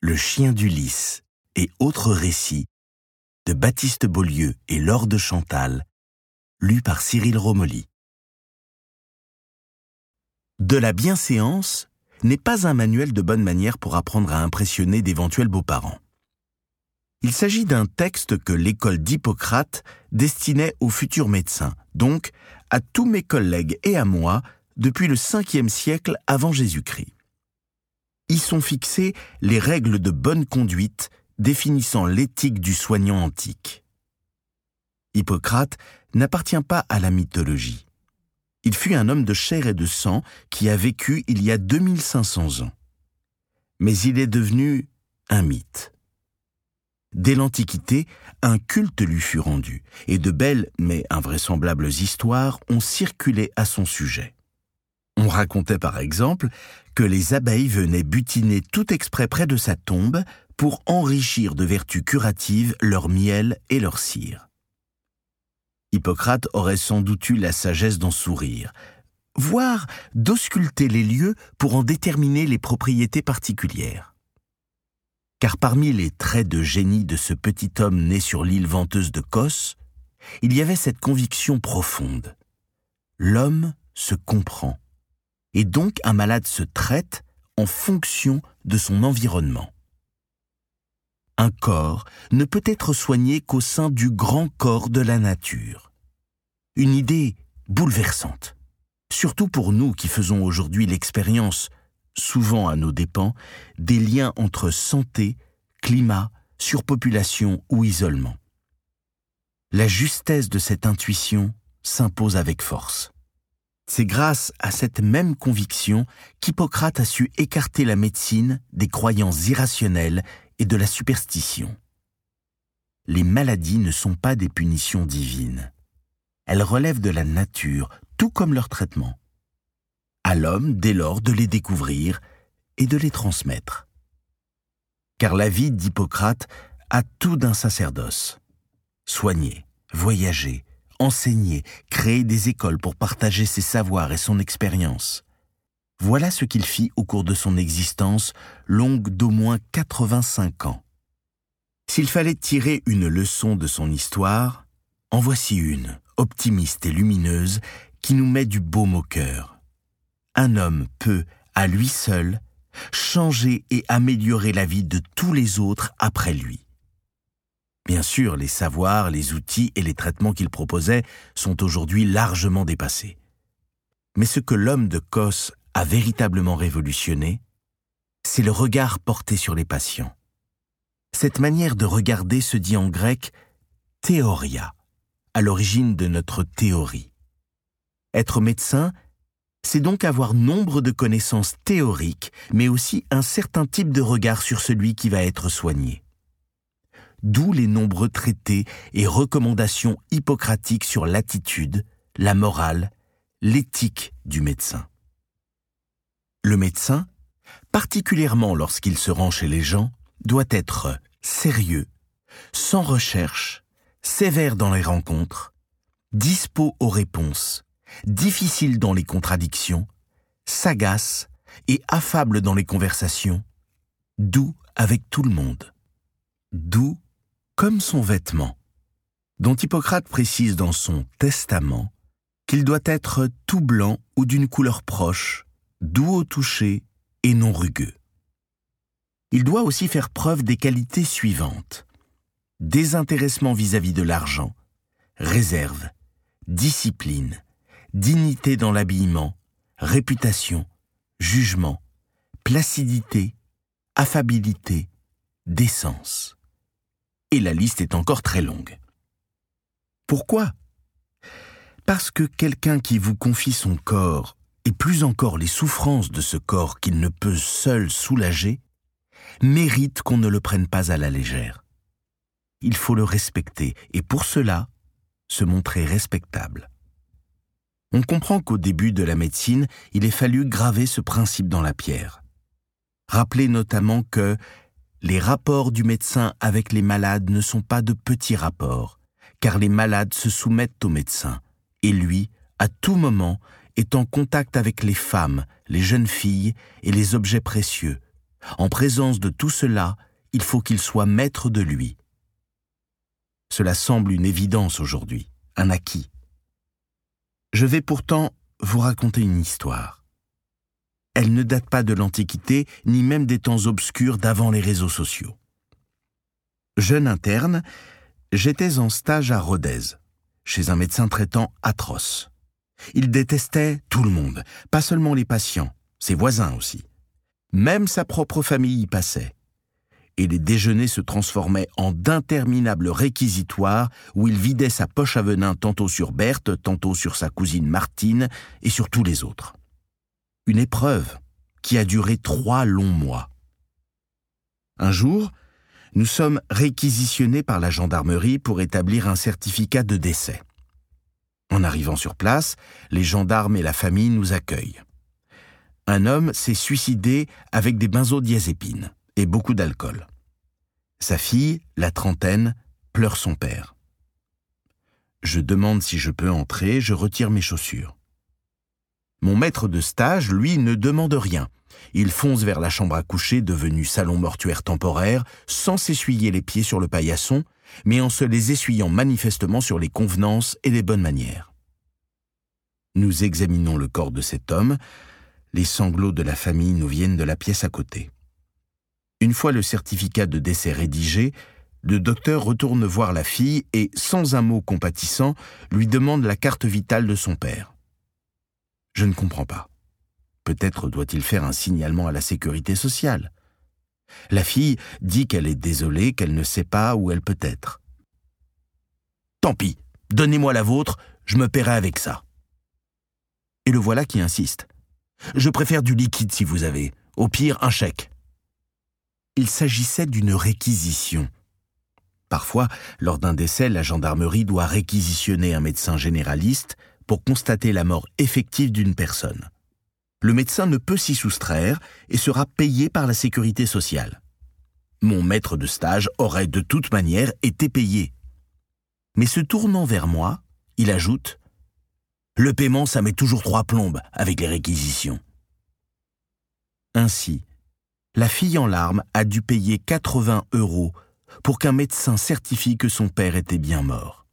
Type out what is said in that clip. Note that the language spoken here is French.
Le chien d'Ulysse et autres récits de Baptiste Beaulieu et Laure de Chantal, lu par Cyril Romoli. De la bienséance n'est pas un manuel de bonne manière pour apprendre à impressionner d'éventuels beaux-parents. Il s'agit d'un texte que l'école d'Hippocrate destinait aux futurs médecins, donc à tous mes collègues et à moi depuis le 5e siècle avant Jésus-Christ. Y sont fixées les règles de bonne conduite définissant l'éthique du soignant antique. Hippocrate n'appartient pas à la mythologie. Il fut un homme de chair et de sang qui a vécu il y a 2500 ans. Mais il est devenu un mythe. Dès l'Antiquité, un culte lui fut rendu, et de belles mais invraisemblables histoires ont circulé à son sujet. On racontait par exemple que les abeilles venaient butiner tout exprès près de sa tombe pour enrichir de vertus curatives leur miel et leur cire. Hippocrate aurait sans doute eu la sagesse d'en sourire, voire d'ausculter les lieux pour en déterminer les propriétés particulières. Car parmi les traits de génie de ce petit homme né sur l'île venteuse de Kos, il y avait cette conviction profonde. L'homme se comprend, et donc un malade se traite en fonction de son environnement. Un corps ne peut être soigné qu'au sein du grand corps de la nature. Une idée bouleversante, surtout pour nous qui faisons aujourd'hui l'expérience, souvent à nos dépens, des liens entre santé, climat, surpopulation ou isolement. La justesse de cette intuition s'impose avec force. C'est grâce à cette même conviction qu'Hippocrate a su écarter la médecine des croyances irrationnelles et de la superstition. Les maladies ne sont pas des punitions divines. Elles relèvent de la nature, tout comme leur traitement. À l'homme, dès lors, de les découvrir et de les transmettre. Car la vie d'Hippocrate a tout d'un sacerdoce. Soigner, voyager, enseigner, créer des écoles pour partager ses savoirs et son expérience. Voilà ce qu'il fit au cours de son existence, longue d'au moins 85 ans. S'il fallait tirer une leçon de son histoire, en voici une, optimiste et lumineuse, qui nous met du baume au cœur. Un homme peut, à lui seul, changer et améliorer la vie de tous les autres après lui. Bien sûr, les savoirs, les outils et les traitements qu'il proposait sont aujourd'hui largement dépassés. Mais ce que l'homme de Kos a véritablement révolutionné, c'est le regard porté sur les patients. Cette manière de regarder se dit en grec « théoria », à l'origine de notre théorie. Être médecin, c'est donc avoir nombre de connaissances théoriques, mais aussi un certain type de regard sur celui qui va être soigné. D'où les nombreux traités et recommandations hippocratiques sur l'attitude, la morale, l'éthique du médecin. Le médecin, particulièrement lorsqu'il se rend chez les gens, doit être sérieux, sans recherche, sévère dans les rencontres, dispos aux réponses, difficile dans les contradictions, sagace et affable dans les conversations, doux avec tout le monde. Doux comme son vêtement, dont Hippocrate précise dans son testament qu'il doit être tout blanc ou d'une couleur proche, doux au toucher et non rugueux. Il doit aussi faire preuve des qualités suivantes: désintéressement vis-à-vis de l'argent, réserve, discipline, dignité dans l'habillement, réputation, jugement, placidité, affabilité, décence. Et la liste est encore très longue. Pourquoi ? Parce que quelqu'un qui vous confie son corps, et plus encore les souffrances de ce corps qu'il ne peut seul soulager, mérite qu'on ne le prenne pas à la légère. Il faut le respecter, et pour cela, se montrer respectable. On comprend qu'au début de la médecine, il ait fallu graver ce principe dans la pierre. Rappeler notamment que les rapports du médecin avec les malades ne sont pas de petits rapports, car les malades se soumettent au médecin, et lui, à tout moment, est en contact avec les femmes, les jeunes filles et les objets précieux, En présence de tout cela, il faut qu'il soit maître de lui. Cela semble une évidence aujourd'hui, un acquis. Je vais pourtant vous raconter une histoire. Elle ne date pas de l'Antiquité, ni même des temps obscurs d'avant les réseaux sociaux. Jeune interne, j'étais en stage à Rodez, chez un médecin traitant atroce. Il détestait tout le monde, pas seulement les patients, ses voisins aussi. Même sa propre famille y passait. Et les déjeuners se transformaient en d'interminables réquisitoires où il vidait sa poche à venin tantôt sur Berthe, tantôt sur sa cousine Martine et sur tous les autres. Une épreuve qui a duré 3 longs mois. Un jour, nous sommes réquisitionnés par la gendarmerie pour établir un certificat de décès. En arrivant sur place, les gendarmes et la famille nous accueillent. Un homme s'est suicidé avec des benzodiazépines et beaucoup d'alcool. Sa fille, la trentaine, pleure son père. Je demande si je peux entrer, je retire mes chaussures. Mon maître de stage, lui, ne demande rien. Il fonce vers la chambre à coucher, devenue salon mortuaire temporaire, sans s'essuyer les pieds sur le paillasson, mais en se les essuyant manifestement sur les convenances et les bonnes manières. Nous examinons le corps de cet homme. Les sanglots de la famille nous viennent de la pièce à côté. Une fois le certificat de décès rédigé, le docteur retourne voir la fille et, sans un mot compatissant, lui demande la carte vitale de son père. Je ne comprends pas. Peut-être doit-il faire un signalement à la sécurité sociale. La fille dit qu'elle est désolée, qu'elle ne sait pas où elle peut être. « Tant pis, donnez-moi la vôtre, je me paierai avec ça. » Et le voilà qui insiste. « Je préfère du liquide si vous avez, au pire un chèque. » Il s'agissait d'une réquisition. Parfois, lors d'un décès, la gendarmerie doit réquisitionner un médecin généraliste pour constater la mort effective d'une personne. Le médecin ne peut s'y soustraire et sera payé par la sécurité sociale. Mon maître de stage aurait de toute manière été payé. Mais se tournant vers moi, il ajoute « Le paiement, ça met toujours 3 plombes avec les réquisitions. » Ainsi, la fille en larmes a dû payer 80 € pour qu'un médecin certifie que son père était bien mort.